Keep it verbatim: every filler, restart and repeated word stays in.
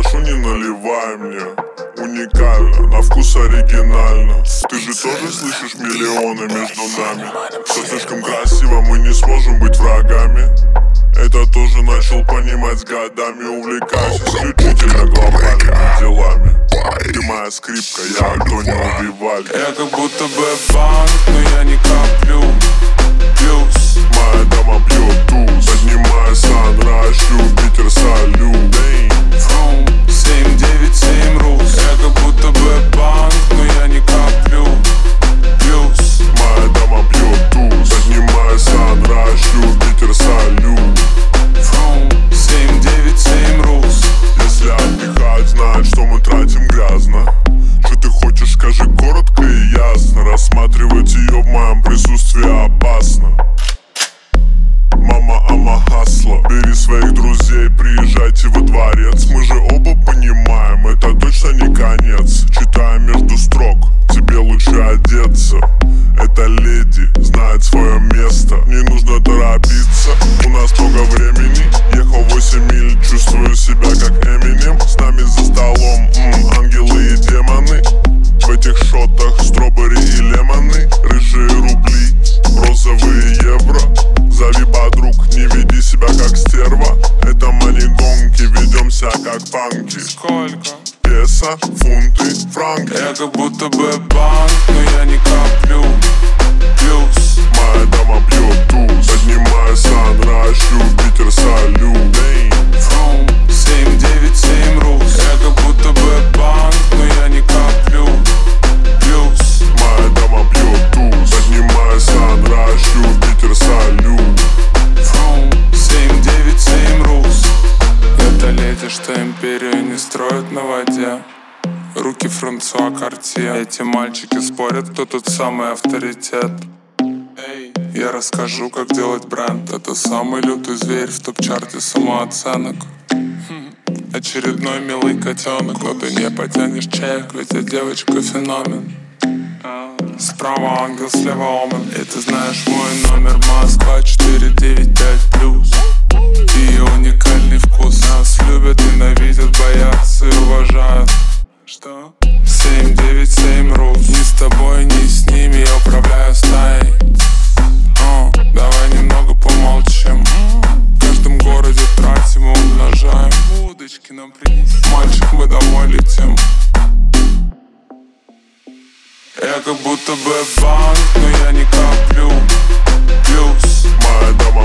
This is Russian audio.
прошу, не наливай мне. Уникально, на вкус оригинально. Ты же тоже слышишь миллионы между нами. Все слишком красиво, мы не сможем быть врагами. Это тоже начал понимать с годами. Увлекаюсь исключительно глобальными делами. Ты моя скрипка, я Антонио Вивальди. Я как будто бы банк, но я не коплю плюс. Моя дама пьет туз, поднимая санрайз, Юпитер салют. Фрум семь девять семь рус. Я как будто бы банк, но я не коплю плюс. Моя дама пьет туз, поднимая санрайз, Юпитер салют. Фрум семь девять семь рус. Если отдыхать, знать, что мы тратим грязно. Что ты хочешь, скажи коротко и ясно. Рассматривать ее в моем присутствии опасно. Мама, ама, хасла. Бери своих друзей, приезжайте во дворец. Мы же оба понимаем, это точно не конец. Читая между строк, тебе лучше одеться. Эта леди знает свое место, не нужно торопиться. У нас много времени, ехал восемь миль, чувствую себя как Эминем. С нами за столом м, ангелы и демоны. В этих шотах стробери и лемоны. Рыжие рубли, розовые евро. Зови подруг, не веди себя как стерва. Это мани-гонки, ведемся как панки. Сколько? Песо, фунты, франки. Я как будто бы банк, но я не коплю плюс. Моя дама пьет туз, поднимая санрайз, Юпитер салют. Фрум семь девять семь рус. Я как будто бы банк, но я не коплю плюс. Моя дама пьет туз, поднимая санрайз, Юпитер салют. Фрум семь девять семь рус. Это леди, что империю не строят на воде. Руки Франсуа Картье. Эти мальчики спорят, кто тут самый авторитет. Эй, я расскажу, как делать бренд. Это самый лютый зверь в топ-чарте самооценок. Очередной милый котенок, но ты не потянешь чек, ведь эта девочка феномен. Справа ангел, слева омен. И ты знаешь мой номер, Москва четыре девять пять плюс. Ее уникальный вкус. Нас любят, ненавидят, боятся и уважают. Что? семь девять семь рус. Ни с тобой, ни с ними я управляю стаей. О, давай немного помолчим. В каждом городе тратим и умножаем. Удочки нам принеси. Мальчик, мы домой летим. Я как будто бы банк, но я не коплю плюс. Моя дама